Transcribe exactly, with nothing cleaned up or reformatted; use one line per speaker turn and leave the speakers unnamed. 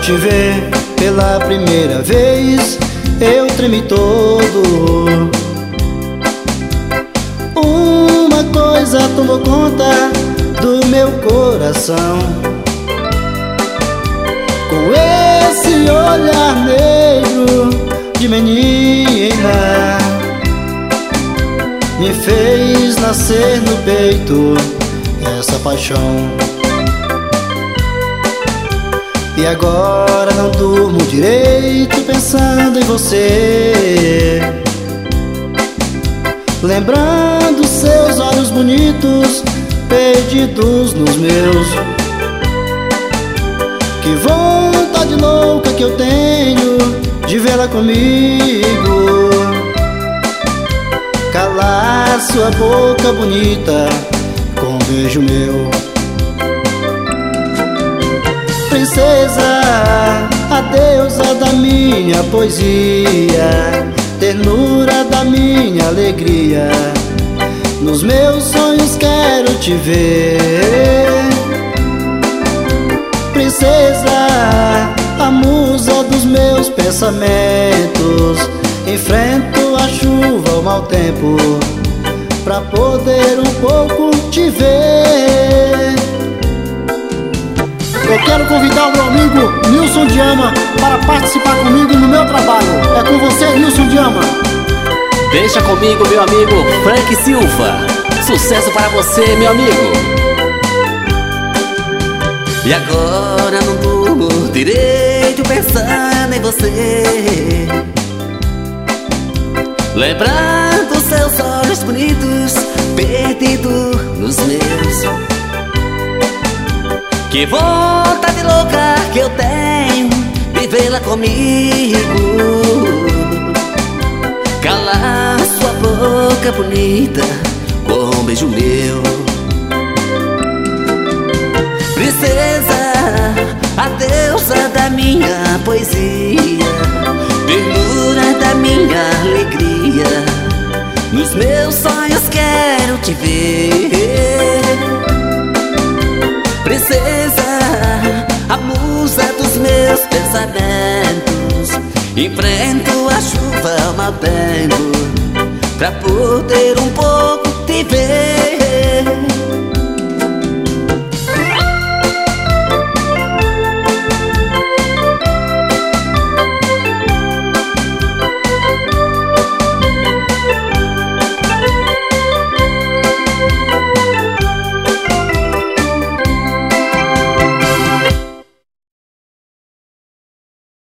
te ver pela primeira vez, eu tremi todo. Uma coisa tomou conta do meu coração. Com esse olhar negro de menina, me fez nascer no peito essa paixão. E agora não durmo direito pensando em você, lembrando seus olhos bonitos perdidos nos meus. Que vontade louca que eu tenho de vê-la comigo, calar sua boca bonita com um beijo meu. Princesa, a deusa da minha poesia, ternura da minha alegria, nos meus sonhos quero te ver. Princesa, a musa dos meus pensamentos, enfrento a chuva, o mau tempo, pra poder um pouco te ver.
Eu quero convidar o meu amigo Nilson Diama para participar comigo no meu trabalho. É com você, Nilson Diama.
Deixa comigo, meu amigo Frank Silva. Sucesso para você, meu amigo.
E agora não durmo direito pensando em você, lembrando seus olhos bonitos perdidos nos meus. Que vontade louca que eu tenho de vê-la comigo, calar sua boca bonita com um beijo meu. Princesa, a deusa da minha poesia, ternura da minha alegria, nos meus sonhos quero te ver. Princesa, a musa dos meus pensamentos, enfrento a chuva, o mau tempo, pra poder um pouco te ver.